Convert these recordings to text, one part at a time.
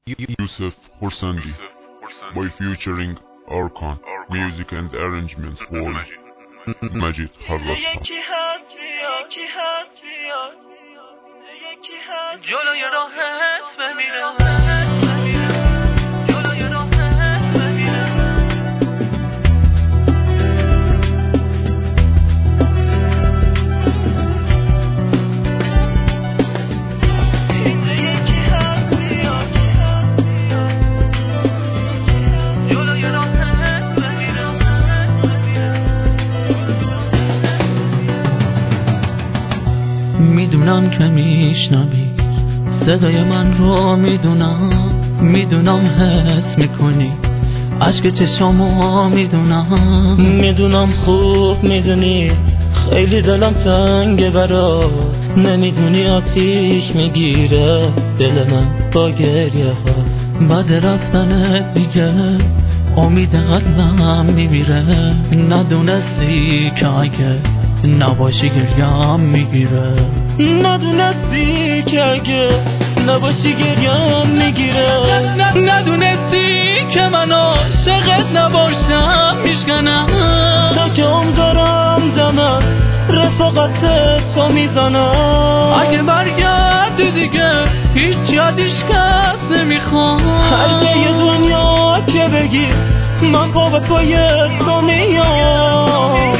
Yusuf Horsandi by featuring Arkan. Music and arrangements for Majid Harrastan. جلوی راهت بمیرم میدونم که میشنوی صدای من رو، میدونم حس میکنی عشق چشامو، میدونم خوب میدونی خیلی دلم تنگه برات، نمیدونی آتیش میگیره دل من با گریه ها. بعد رفتنت دیگه امید قلبم میمیره، ندونستی که اگه نباشی گریم میگیره، ندونستی که اگه نباشی گریم میگیره، ندونستی که من عاشقت نباشم میشکنم، تا که اون دارم دمم رفاقت تو میزنم. اگه برگردی دیگه هیچی از هیچ کس نمیخوام، هر جای دنیا که بگی من پا به پای تو میام.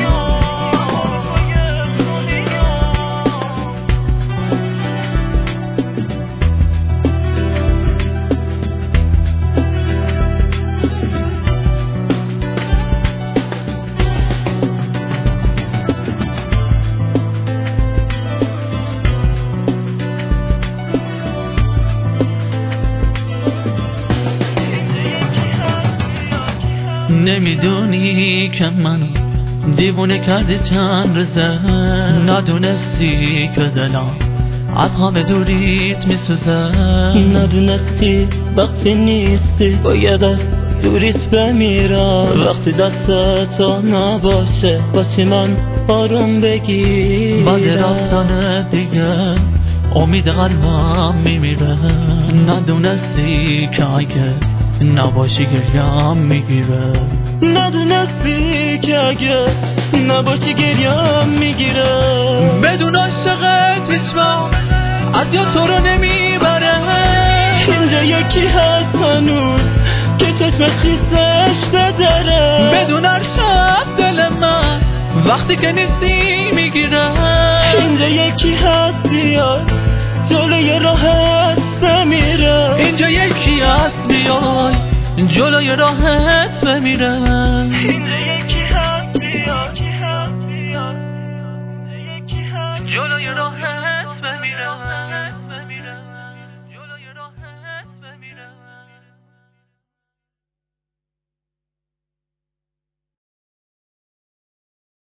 نمیدونی که منو دیوونه کردی چند روزه، ندونستی که دلم از همه دوریت میسوزه، ندونستی وقتی نیستی باید از دوریت بمیرم، وقتی دست تو نباشه باسی من آروم بگیر. بعد رفتن دیگه امید قلبم میمیره، ندونستی که اگه نباشی گریم میگیره، ندونستی که اگه نباشی گریم میگیره. بدون عاشقت هیچ وقت از یاد تو رو نمیبره، اینجا یکی هست هنوز که چشم خیسش بدره، بدون هر شب دل من وقتی که نیستی میگیره، اینجا یکی هست بیاد جلوی راهت بمیره، اینجا یکی هست بیای جلوی راهت بمیره، اینجا یکی هست بیای جلوی راهت